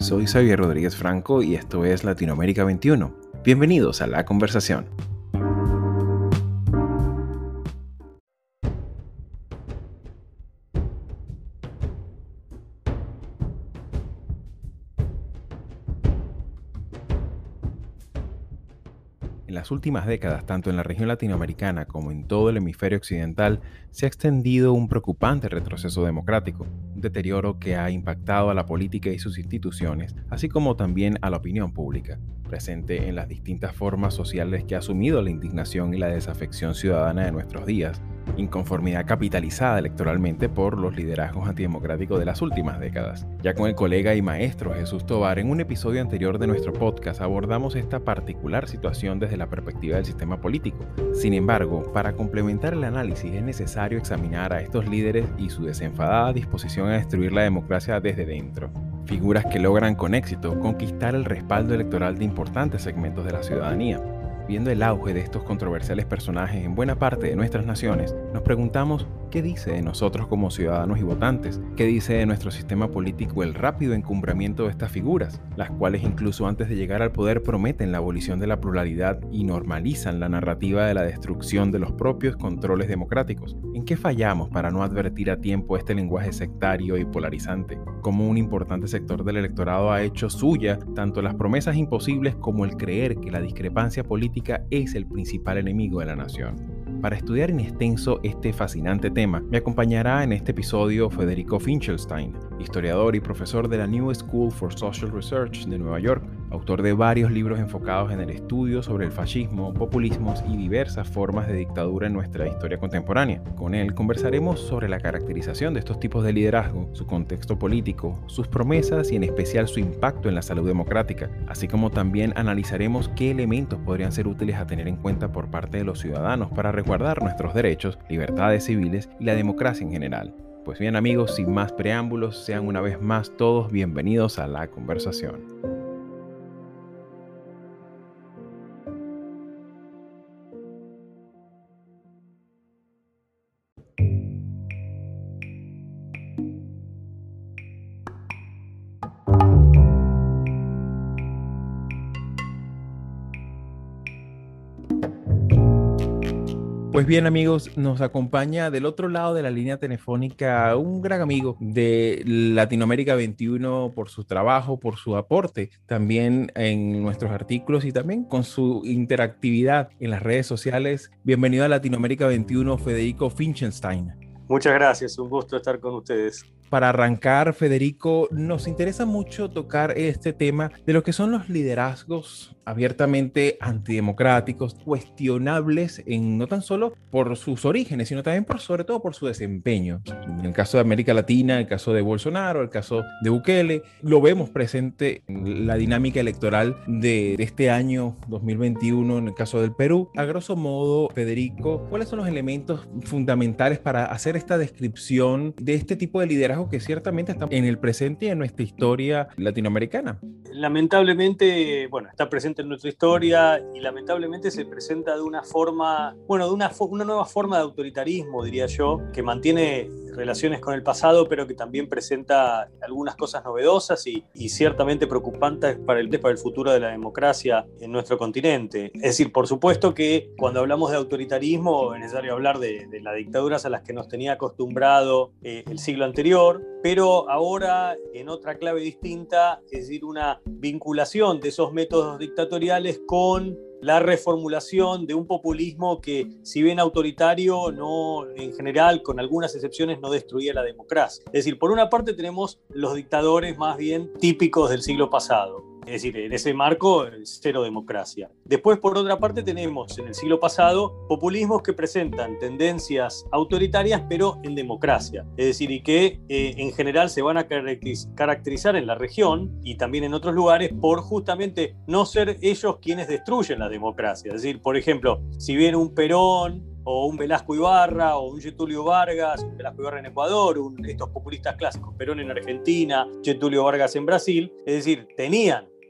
soy Xavier Rodríguez Franco y esto es Latinoamérica 21. Bienvenidos a la conversación. En las últimas décadas, tanto en la región latinoamericana como en todo el hemisferio occidental, se ha extendido un preocupante retroceso democrático, un deterioro que ha impactado a la política y sus instituciones, así como también a la opinión pública, presente en las distintas formas sociales que ha asumido la indignación y la desafección ciudadana de nuestros días, inconformidad capitalizada electoralmente por los liderazgos antidemocráticos de las últimas décadas. Ya con el colega y maestro Jesús Tovar, en un episodio anterior de nuestro podcast abordamos esta particular situación desde la perspectiva del sistema político. Sin embargo, para complementar el análisis es necesario examinar a estos líderes y su desenfadada disposición a destruir la democracia desde dentro. Figuras que logran con éxito conquistar el respaldo electoral de importantes segmentos de la ciudadanía. Viendo el auge de estos controversiales personajes en buena parte de nuestras naciones, nos preguntamos qué dice de nosotros como ciudadanos y votantes, qué dice de nuestro sistema político el rápido encumbramiento de estas figuras, las cuales incluso antes de llegar al poder prometen la abolición de la pluralidad y normalizan la narrativa de la destrucción de los propios controles democráticos. ¿En qué fallamos para no advertir a tiempo este lenguaje sectario y polarizante? Cómo un importante sector del electorado ha hecho suya tanto las promesas imposibles como el creer que la discrepancia política es el principal enemigo de la nación. Para estudiar en extenso este fascinante tema, me acompañará en este episodio Federico Finchelstein, historiador y profesor de la New School for Social Research de Nueva York, autor de varios libros enfocados en el estudio sobre el fascismo, populismos y diversas formas de dictadura en nuestra historia contemporánea. Con él conversaremos sobre la caracterización de estos tipos de liderazgo, su contexto político, sus promesas y en especial su impacto en la salud democrática, así como también analizaremos qué elementos podrían ser útiles a tener en cuenta por parte de los ciudadanos para resguardar nuestros derechos, libertades civiles y la democracia en general. Pues bien amigos, sin más preámbulos, sean una vez más todos bienvenidos a la conversación. Pues bien amigos, nos acompaña del otro lado de la línea telefónica un gran amigo de Latinoamérica 21 por su trabajo, por su aporte también en nuestros artículos y también con su interactividad en las redes sociales. Bienvenido a Latinoamérica 21, Federico Finchelstein. Muchas gracias, un gusto estar con ustedes. Para arrancar, Federico, nos interesa mucho tocar este tema de lo que son los liderazgos abiertamente antidemocráticos, cuestionables no tan solo por sus orígenes, sino también sobre todo por su desempeño. En el caso de América Latina, el caso de Bolsonaro, el caso de Bukele, lo vemos presente en la dinámica electoral de este año 2021, en el caso del Perú. A grosso modo, Federico, ¿cuáles son los elementos fundamentales para hacer esta descripción de este tipo de liderazgo que ciertamente está en el presente y en nuestra historia latinoamericana? Lamentablemente, está presente en nuestra historia y lamentablemente se presenta de una forma, una nueva forma de autoritarismo, diría yo, que mantiene relaciones con el pasado, pero que también presenta algunas cosas novedosas y ciertamente preocupantes para el futuro de la democracia en nuestro continente. Es decir, por supuesto que cuando hablamos de autoritarismo es necesario hablar de las dictaduras a las que nos tenía acostumbrado el siglo anterior, pero ahora en otra clave distinta, es decir, una vinculación de esos métodos dictatoriales con la reformulación de un populismo que, si bien autoritario, no, en general, con algunas excepciones, no destruía la democracia. Es decir, por una parte tenemos los dictadores más bien típicos del siglo pasado. Es decir, en ese marco, cero democracia. Después, por otra parte, tenemos en el siglo pasado populismos que presentan tendencias autoritarias, pero en democracia. Es decir, y que en general se van a caracterizar en la región y también en otros lugares por justamente no ser ellos quienes destruyen la democracia. Es decir, por ejemplo, si viene un Perón o un Velasco Ibarra, o un Getúlio Vargas, un Velasco Ibarra en Ecuador, estos populistas clásicos, Perón en Argentina, Getúlio Vargas en Brasil, es decir, tenían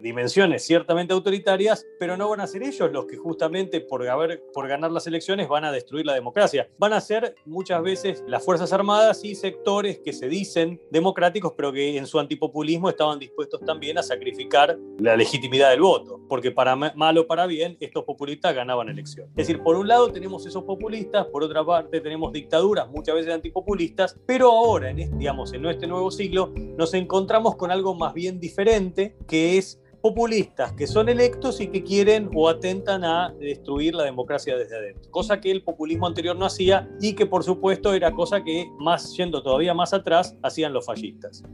dimensiones ciertamente autoritarias, pero no van a ser ellos los que justamente por ganar las elecciones van a destruir la democracia. Van a ser muchas veces las Fuerzas Armadas y sectores que se dicen democráticos, pero que en su antipopulismo estaban dispuestos también a sacrificar la legitimidad del voto, porque para mal o para bien, estos populistas ganaban elecciones. Es decir, por un lado tenemos esos populistas, por otra parte tenemos dictaduras muchas veces antipopulistas, pero ahora, en este nuevo siglo, nos encontramos con algo más bien diferente, que es populistas que son electos y que quieren o atentan a destruir la democracia desde adentro, cosa que el populismo anterior no hacía y que por supuesto era cosa que, más yendo todavía más atrás, hacían los fascistas.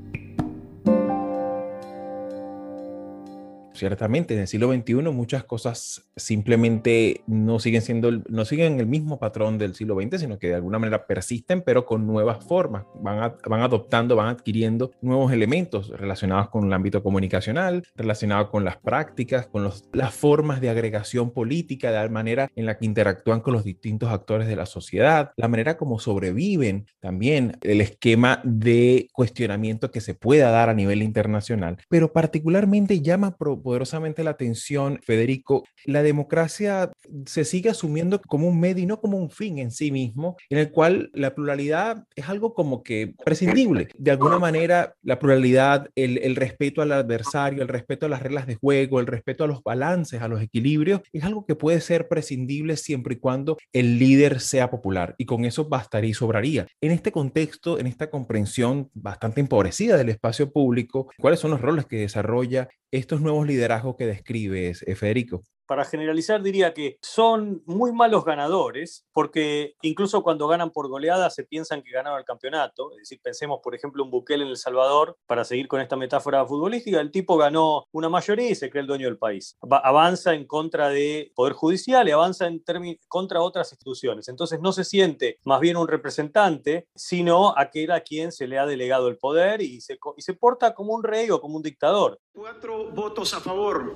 Ciertamente, en el siglo XXI muchas cosas simplemente no siguen el mismo patrón del siglo XX, sino que de alguna manera persisten, pero con nuevas formas. Van adoptando, van adquiriendo nuevos elementos relacionados con el ámbito comunicacional, relacionados con las prácticas, con las formas de agregación política, de la manera en la que interactúan con los distintos actores de la sociedad, la manera como sobreviven, también el esquema de cuestionamiento que se pueda dar a nivel internacional, pero particularmente llama poderosamente la atención, Federico, la democracia se sigue asumiendo como un medio y no como un fin en sí mismo, en el cual la pluralidad es algo como que prescindible. De alguna manera, la pluralidad, el respeto al adversario, el respeto a las reglas de juego, el respeto a los balances, a los equilibrios, es algo que puede ser prescindible siempre y cuando el líder sea popular, y con eso bastaría y sobraría. En este contexto, en esta comprensión bastante empobrecida del espacio público, ¿cuáles son los roles que desarrolla estos nuevos liderazgos que describes, Federico? Para generalizar, diría que son muy malos ganadores, porque incluso cuando ganan por goleada se piensan que ganaron el campeonato. Es decir, pensemos, por ejemplo, en Bukele en El Salvador, para seguir con esta metáfora futbolística, el tipo ganó una mayoría y se cree el dueño del país. Avanza en contra del Poder Judicial y avanza contra otras instituciones. Entonces no se siente más bien un representante, sino aquel a quien se le ha delegado el poder y se porta como un rey o como un dictador. 4 votos a favor,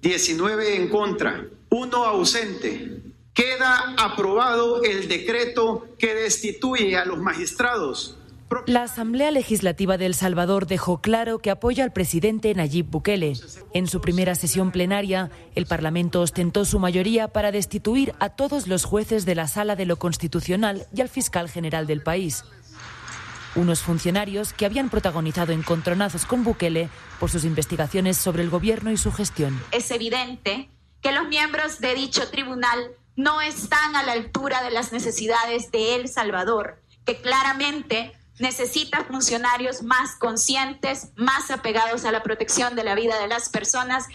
19 en contra, 1 ausente. Queda aprobado el decreto que destituye a los magistrados. La Asamblea Legislativa de El Salvador dejó claro que apoya al presidente Nayib Bukele. En su primera sesión plenaria, el Parlamento ostentó su mayoría para destituir a todos los jueces de la Sala de lo Constitucional y al fiscal general del país. Unos funcionarios que habían protagonizado encontronazos con Bukele por sus investigaciones sobre el gobierno y su gestión. Es evidente que los miembros de dicho tribunal no están a la altura de las necesidades de El Salvador, que claramente necesita funcionarios más conscientes, más apegados a la protección de la vida de las personas.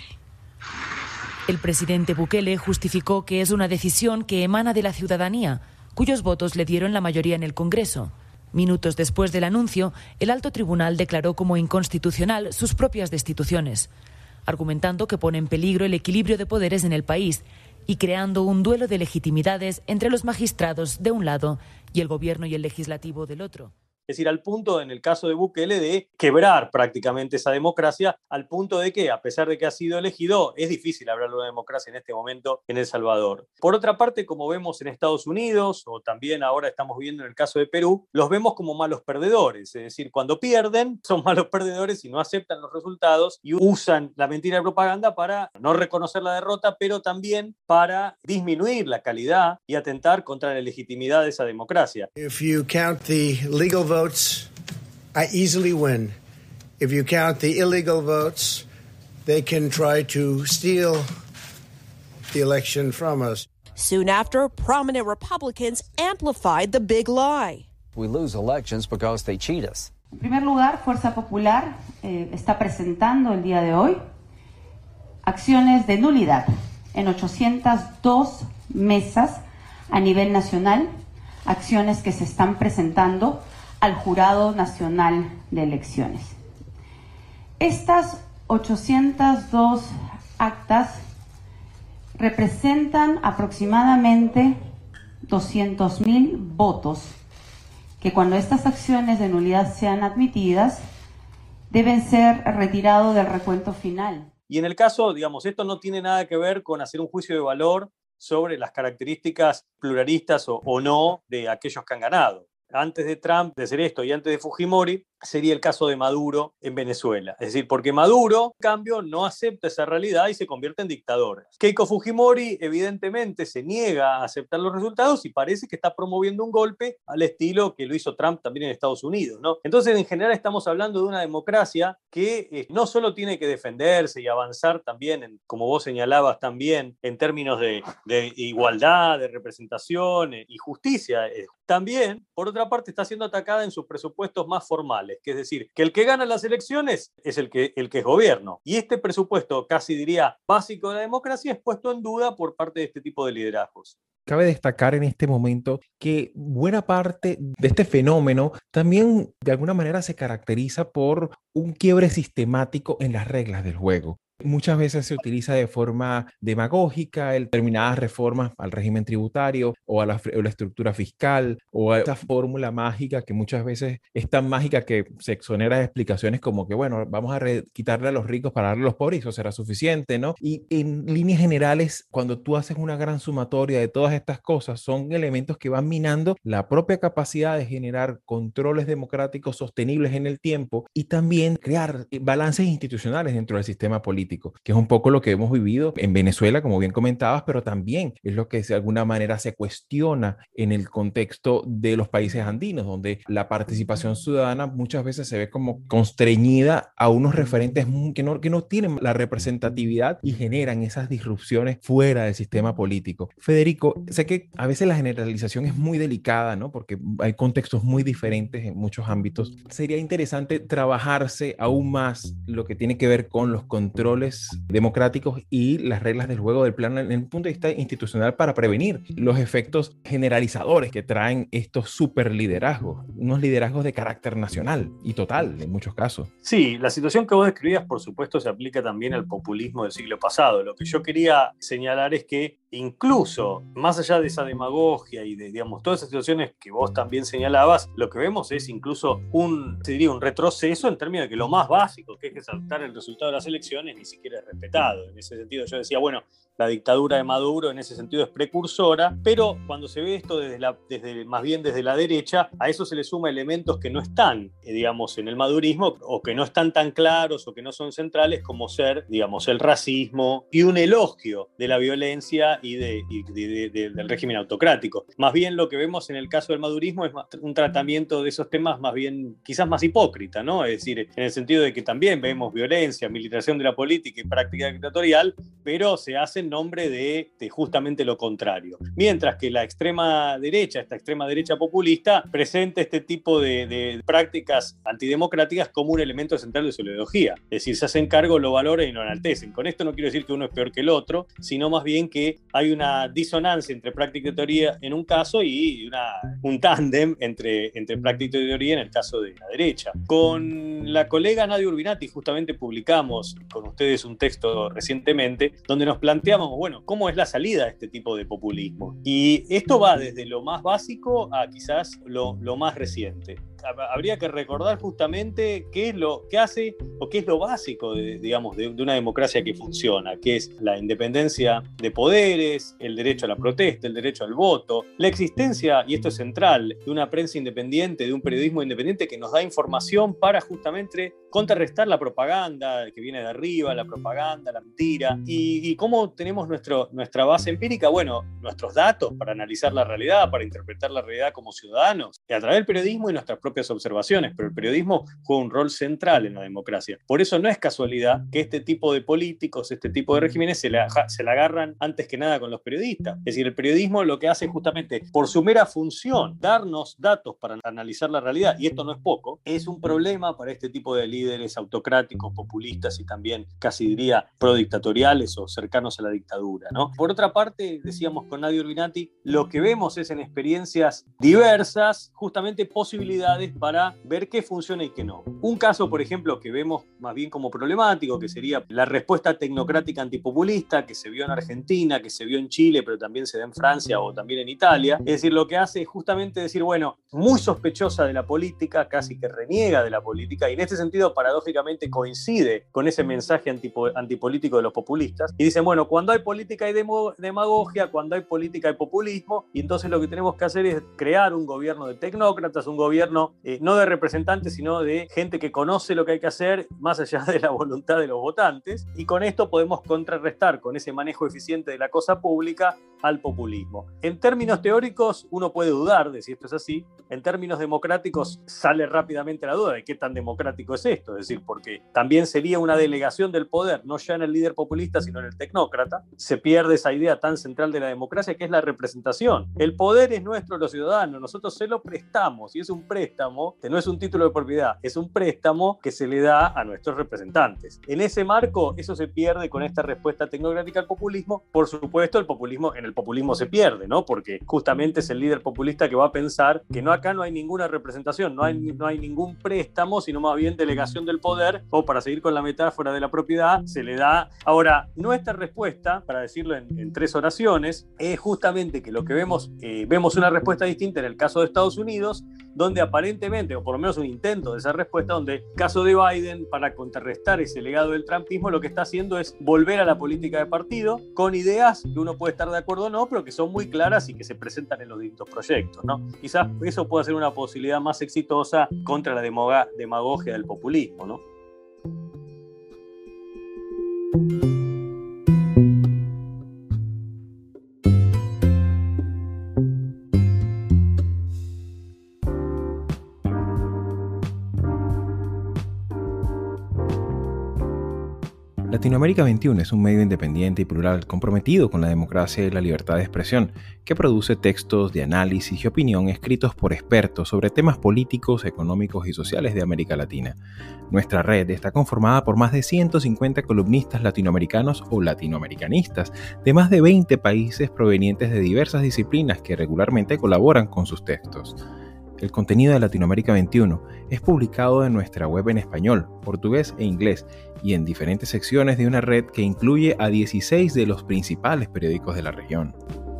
El presidente Bukele justificó que es una decisión que emana de la ciudadanía, cuyos votos le dieron la mayoría en el Congreso. Minutos después del anuncio, el alto tribunal declaró como inconstitucional sus propias destituciones, argumentando que pone en peligro el equilibrio de poderes en el país y creando un duelo de legitimidades entre los magistrados de un lado y el gobierno y el legislativo del otro. Es decir, al punto, en el caso de Bukele, de quebrar prácticamente esa democracia, al punto de que, a pesar de que ha sido elegido, es difícil hablar de una democracia en este momento en El Salvador. Por otra parte, como vemos en Estados Unidos, o también ahora estamos viendo en el caso de Perú, los vemos como malos perdedores. Es decir, cuando pierden, son malos perdedores y no aceptan los resultados y usan la mentira de propaganda para no reconocer la derrota, pero también para disminuir la calidad y atentar contra la legitimidad de esa democracia. If you count the legal votes, I easily win. If you count the illegal votes, they can try to steal the election from us. Soon after, prominent Republicans amplified the big lie. We lose elections because they cheat us. En primer lugar, Fuerza Popular está presentando el día de hoy acciones de nulidad en 802 mesas a nivel nacional, acciones que se están presentando al Jurado Nacional de Elecciones. Estas 802 actas representan aproximadamente 200,000 votos que, cuando estas acciones de nulidad sean admitidas, deben ser retirados del recuento final. Y en el caso, digamos, esto no tiene nada que ver con hacer un juicio de valor sobre las características pluralistas o no de aquellos que han ganado. Antes de Trump, de hacer esto, y antes de Fujimori, sería el caso de Maduro en Venezuela. Es decir, porque Maduro, en cambio, no acepta esa realidad y se convierte en dictador. Keiko Fujimori, evidentemente, se niega a aceptar los resultados y parece que está promoviendo un golpe al estilo que lo hizo Trump también en Estados Unidos, ¿no? Entonces, en general, estamos hablando de una democracia que no solo tiene que defenderse y avanzar también, como vos señalabas también, en términos de igualdad, de representación y justicia, también, por otra parte, está siendo atacada en sus presupuestos más formales, que es decir, que el que gana las elecciones es el que es gobierno. Y este presupuesto, casi diría, básico de la democracia, es puesto en duda por parte de este tipo de liderazgos. Cabe destacar en este momento que buena parte de este fenómeno también de alguna manera se caracteriza por un quiebre sistemático en las reglas del juego. Muchas veces se utiliza de forma demagógica determinadas reformas al régimen tributario o a la estructura fiscal o a esa fórmula mágica que muchas veces es tan mágica que se exonera de explicaciones como que, bueno, vamos a quitarle a los ricos para darle a los pobres y eso será suficiente, ¿no? Y en líneas generales, cuando tú haces una gran sumatoria de todas estas cosas, son elementos que van minando la propia capacidad de generar controles democráticos sostenibles en el tiempo y también crear balances institucionales dentro del sistema político, que es un poco lo que hemos vivido en Venezuela, como bien comentabas, pero también es lo que de alguna manera se cuestiona en el contexto de los países andinos, donde la participación ciudadana muchas veces se ve como constreñida a unos referentes que no tienen la representatividad y generan esas disrupciones fuera del sistema político. Federico, sé que a veces la generalización es muy delicada, ¿no? Porque hay contextos muy diferentes en muchos ámbitos. Sería interesante trabajarse aún más lo que tiene que ver con los controles democráticos y las reglas del juego del plano en el punto de vista institucional para prevenir los efectos generalizadores que traen estos superliderazgos, unos liderazgos de carácter nacional y total en muchos casos. Sí, la situación que vos describías, por supuesto, se aplica también al populismo del siglo pasado. Lo que yo quería señalar es que incluso más allá de esa demagogia y de, digamos, todas esas situaciones que vos también señalabas, lo que vemos es incluso un retroceso en términos de que lo más básico, que es aceptar el resultado de las elecciones, ni siquiera es respetado. En ese sentido yo decía, bueno, la dictadura de Maduro en ese sentido es precursora, pero cuando se ve esto más bien desde la derecha, a eso se le suma elementos que no están, digamos, en el madurismo, o que no están tan claros, o que no son centrales, como ser, digamos, el racismo y un elogio de la violencia y del régimen autocrático. Más bien lo que vemos en el caso del madurismo es un tratamiento de esos temas más bien, quizás más hipócrita, ¿no? Es decir, en el sentido de que también vemos violencia, militarización de la política y práctica dictatorial, pero se hace en nombre de justamente lo contrario. Mientras que la extrema derecha, esta extrema derecha populista, presenta este tipo de prácticas antidemocráticas como un elemento central de su ideología. Es decir, se hacen cargo, lo valoran y lo enaltecen. Con esto no quiero decir que uno es peor que el otro, sino más bien que hay una disonancia entre práctica y teoría en un caso y un tándem entre práctica y teoría en el caso de la derecha. Con la colega Nadia Urbinati justamente publicamos con ustedes un texto recientemente donde nos planteamos, bueno, ¿cómo es la salida de este tipo de populismo? Y esto va desde lo más básico a quizás lo más reciente. Habría que recordar justamente qué es lo que hace o qué es lo básico de una democracia que funciona, que es la independencia de poderes, el derecho a la protesta, el derecho al voto, la existencia, y esto es central, de una prensa independiente, de un periodismo independiente que nos da información para justamente contrarrestar la propaganda que viene de arriba, la propaganda, la mentira. ¿Y cómo tenemos nuestra base empírica? Bueno, nuestros datos para analizar la realidad, para interpretar la realidad como ciudadanos, y a través del periodismo y nuestras propias observaciones, pero el periodismo juega un rol central en la democracia. Por eso no es casualidad que este tipo de políticos, este tipo de regímenes se la agarran antes que nada con los periodistas. Es decir, el periodismo lo que hace justamente por su mera función, darnos datos para analizar la realidad, y esto no es poco, es un problema para este tipo de líderes autocráticos, populistas y también casi diría prodictatoriales o cercanos a la dictadura, ¿no? Por otra parte, decíamos con Nadia Urbinati, lo que vemos es en experiencias diversas justamente posibilidades para ver qué funciona y qué no. Un caso, por ejemplo, que vemos más bien como problemático, que sería la respuesta tecnocrática antipopulista que se vio en Argentina, que se vio en Chile, pero también se da en Francia o también en Italia. Es decir, lo que hace es justamente decir, bueno, muy sospechosa de la política, casi que reniega de la política, y en este sentido, paradójicamente, coincide con ese mensaje antipolítico de los populistas, y dicen, bueno, cuando hay política hay demagogia, cuando hay política hay populismo, y entonces lo que tenemos que hacer es crear un gobierno de tecnócratas, un gobierno no de representantes, sino de gente que conoce lo que hay que hacer, más allá de la voluntad de los votantes, y con esto podemos contrarrestar con ese manejo eficiente de la cosa pública al populismo. En términos teóricos, uno puede dudar de si esto es así. En términos democráticos, sale rápidamente la duda de qué tan democrático es esto, es decir, porque también sería una delegación del poder, no ya en el líder populista, sino en el tecnócrata. Se pierde esa idea tan central de la democracia, que es la representación. El poder es nuestro, los ciudadanos, nosotros se lo prestamos, y es un préstamo, que no es un título de propiedad, es un préstamo que se le da a nuestros representantes. En ese marco, eso se pierde con esta respuesta tecnocrática al populismo. Por supuesto, en el populismo se pierde, ¿no? Porque justamente es el líder populista que va a pensar que acá no hay ninguna representación, no hay ningún préstamo, sino más bien delegación del poder, o para seguir con la metáfora de la propiedad, se le da. Ahora, nuestra respuesta, para decirlo en 3 oraciones, es justamente que lo que vemos una respuesta distinta en el caso de Estados Unidos, donde aparentemente, o por lo menos un intento de esa respuesta, donde el caso de Biden, para contrarrestar ese legado del trumpismo, lo que está haciendo es volver a la política de partido, con ideas que uno puede estar de acuerdo o no, pero que son muy claras y que se presentan en los distintos proyectos, ¿no? Quizás eso pueda ser una posibilidad más exitosa contra la demagogia del populismo, ¿no? Latinoamérica 21 es un medio independiente y plural comprometido con la democracia y la libertad de expresión, que produce textos de análisis y opinión escritos por expertos sobre temas políticos, económicos y sociales de América Latina. Nuestra red está conformada por más de 150 columnistas latinoamericanos o latinoamericanistas de más de 20 países provenientes de diversas disciplinas que regularmente colaboran con sus textos. El contenido de Latinoamérica 21 es publicado en nuestra web en español, portugués e inglés y en diferentes secciones de una red que incluye a 16 de los principales periódicos de la región.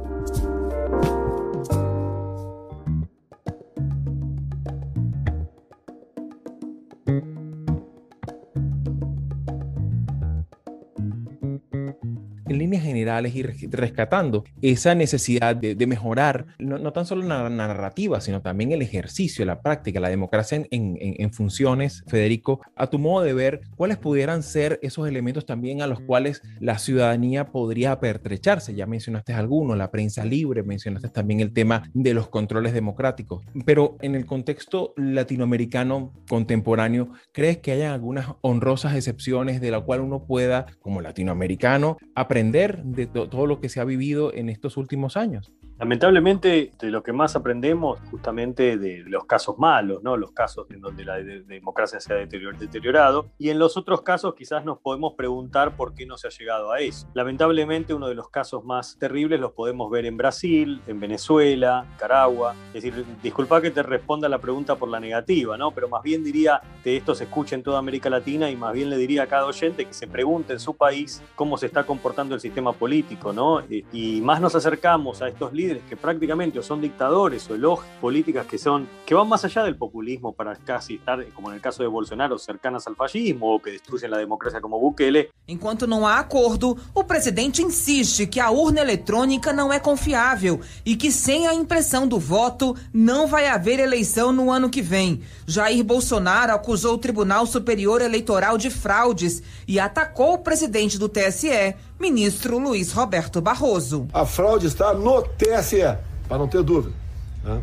En líneas generales, ir rescatando esa necesidad de mejorar no tan solo la narrativa, sino también el ejercicio, la práctica, la democracia en funciones. Federico, a tu modo de ver, ¿cuáles pudieran ser esos elementos también a los cuales la ciudadanía podría apertrecharse? Ya mencionaste algunos, la prensa libre, mencionaste también el tema de los controles democráticos, pero en el contexto latinoamericano contemporáneo, ¿crees que hayan algunas honrosas excepciones de la cual uno pueda, como latinoamericano, aprender de todo lo que se ha vivido en estos últimos años? Lamentablemente, de lo que más aprendemos justamente de los casos malos, ¿no? Los casos en donde la democracia se ha deteriorado, y en los otros casos quizás nos podemos preguntar por qué no se ha llegado a eso. Lamentablemente, uno de los casos más terribles los podemos ver en Brasil, en Venezuela, Nicaragua. Es decir, disculpa que te responda la pregunta por la negativa, ¿no? Pero más bien diría que esto se escucha en toda América Latina, y más bien le diría a cada oyente que se pregunte en su país cómo se está comportando el sistema político, ¿no? Y más nos acercamos a estos líderes que prácticamente o son dictadores o elogian políticas que van más allá del populismo para casi estar, como en el caso de Bolsonaro, cercanas al fascismo o que destruyen la democracia como Bukele. Enquanto não há acordo, o presidente insiste que a urna eletrônica não é confiável e que sem a impressão do voto não vai haver eleição no ano que vem. Jair Bolsonaro acusou o Tribunal Superior Eleitoral de fraudes e atacou o presidente do TSE, ministro Luiz Roberto Barroso. A fraude está no TSE, para não ter dúvida, né?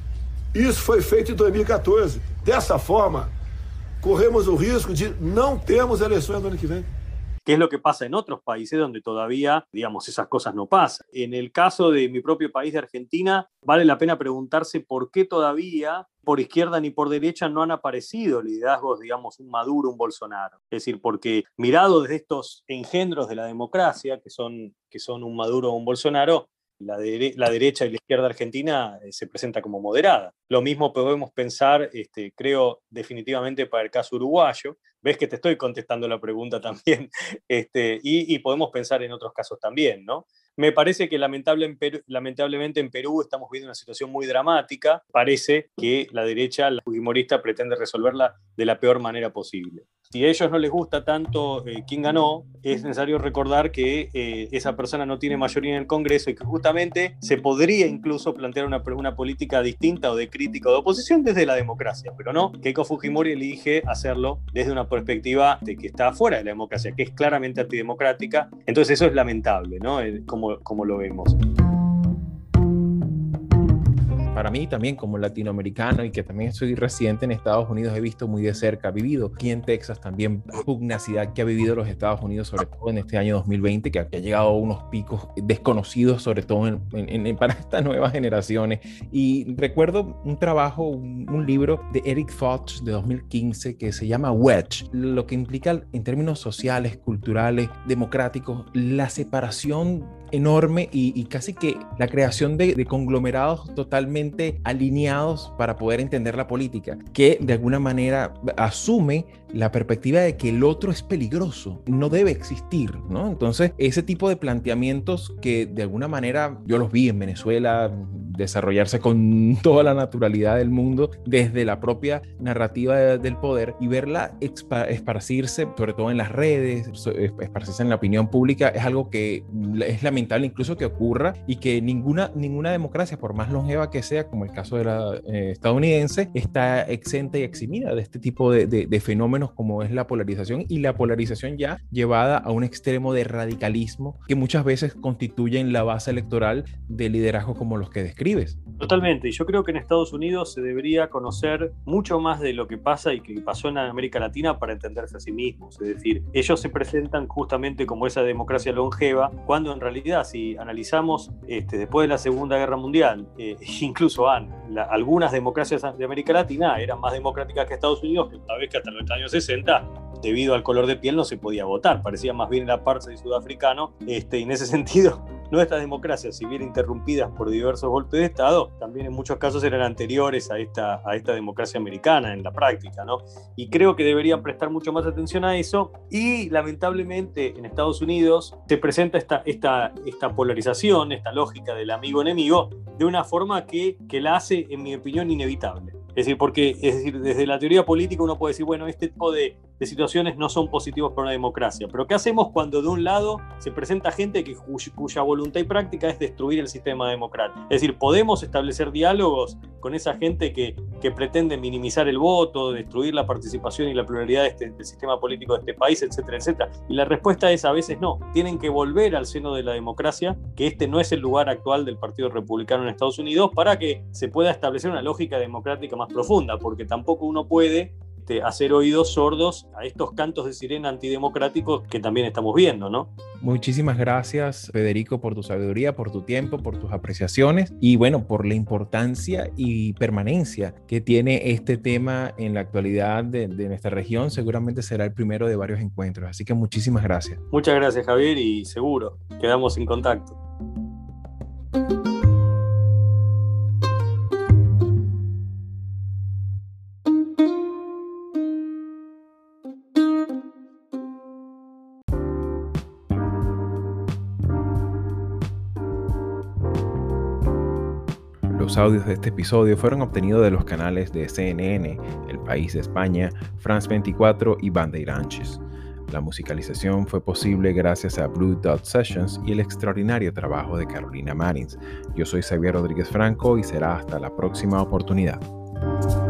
Isso foi feito em 2014. Dessa forma, corremos o risco de não termos eleições no ano que vem. ¿Qué es lo que pasa en otros países donde todavía, digamos, esas cosas no pasan? En el caso de mi propio país de Argentina, vale la pena preguntarse por qué todavía por izquierda ni por derecha no han aparecido liderazgos, digamos, un Maduro, un Bolsonaro. Es decir, porque mirado desde estos engendros de la democracia, que son un Maduro o un Bolsonaro, la derecha y la izquierda argentina se presenta como moderada. Lo mismo podemos pensar, creo, definitivamente para el caso uruguayo. Ves que te estoy contestando la pregunta también, y podemos pensar en otros casos también, ¿no? Me parece que lamentablemente en Perú estamos viendo una situación muy dramática. Parece que la derecha, la fujimorista, pretende resolverla de la peor manera posible. Si a ellos no les gusta tanto quién ganó, es necesario recordar que esa persona no tiene mayoría en el Congreso y que justamente se podría incluso plantear una política distinta o de crítica o de oposición desde la democracia, pero no, Keiko Fujimori elige hacerlo desde una perspectiva de que está fuera de la democracia, que es claramente antidemocrática. Entonces eso es lamentable, ¿no? Como lo vemos. Para mí también, como latinoamericano y que también soy residente en Estados Unidos, he visto muy de cerca, vivido aquí en Texas también la pugnacidad que ha vivido los Estados Unidos, sobre todo en este año 2020, que ha llegado a unos picos desconocidos, sobre todo para estas nuevas generaciones. Y recuerdo un trabajo, un libro de Eric Fox de 2015 que se llama Wedge, lo que implica en términos sociales, culturales, democráticos, la separación enorme y casi que la creación de conglomerados totalmente alineados para poder entender la política, que de alguna manera asume la perspectiva de que el otro es peligroso, no debe existir, ¿no? Entonces, ese tipo de planteamientos que de alguna manera yo los vi en Venezuela desarrollarse con toda la naturalidad del mundo desde la propia narrativa del poder y verla esparcirse, sobre todo en las redes, esparcirse en la opinión pública, es algo que es lamentable incluso que ocurra y que ninguna democracia, por más longeva que sea, como el caso de la estadounidense, está exenta y eximida de este tipo de fenómenos como es la polarización, y la polarización ya llevada a un extremo de radicalismo que muchas veces constituyen la base electoral de liderazgos como los que describes. Totalmente, y yo creo que en Estados Unidos se debería conocer mucho más de lo que pasa y que pasó en América Latina para entenderse a sí mismos. Es decir, ellos se presentan justamente como esa democracia longeva, cuando en realidad, si analizamos después de la Segunda Guerra Mundial, incluso algunas democracias de América Latina eran más democráticas que Estados Unidos, que una vez que hasta los años 60, debido al color de piel, no se podía votar, parecía más bien el apartheid sudafricano, y en ese sentido, nuestras democracias, si bien interrumpidas por diversos golpes de Estado, también en muchos casos eran anteriores a esta democracia americana en la práctica, ¿no? Y creo que deberían prestar mucho más atención a eso, y lamentablemente en Estados Unidos se presenta esta polarización, esta lógica del amigo-enemigo, de una forma que la hace, en mi opinión, inevitable. Es decir, desde la teoría política uno puede decir, bueno, este tipo de situaciones no son positivos para una democracia, pero ¿qué hacemos cuando de un lado se presenta gente cuya voluntad y práctica es destruir el sistema democrático? Es decir, podemos establecer diálogos con esa gente que pretende minimizar el voto, destruir la participación y la pluralidad del sistema político de este país, etcétera, etcétera. Y la respuesta es a veces no. Tienen que volver al seno de la democracia, que no es el lugar actual del Partido Republicano en Estados Unidos, para que se pueda establecer una lógica democrática más profunda, porque tampoco uno puede hacer oídos sordos a estos cantos de sirena antidemocráticos que también estamos viendo, ¿no? Muchísimas gracias, Federico, por tu sabiduría, por tu tiempo, por tus apreciaciones y bueno, por la importancia y permanencia que tiene este tema en la actualidad de nuestra región. Seguramente será el primero de varios encuentros, así que muchísimas gracias. Muchas gracias, Javier, y seguro quedamos en contacto. Los audios de este episodio fueron obtenidos de los canales de CNN, El País de España, France 24 y Bandeirantes. La musicalización fue posible gracias a Blue Dot Sessions y el extraordinario trabajo de Carolina Marins. Yo soy Xavier Rodríguez Franco y será hasta la próxima oportunidad.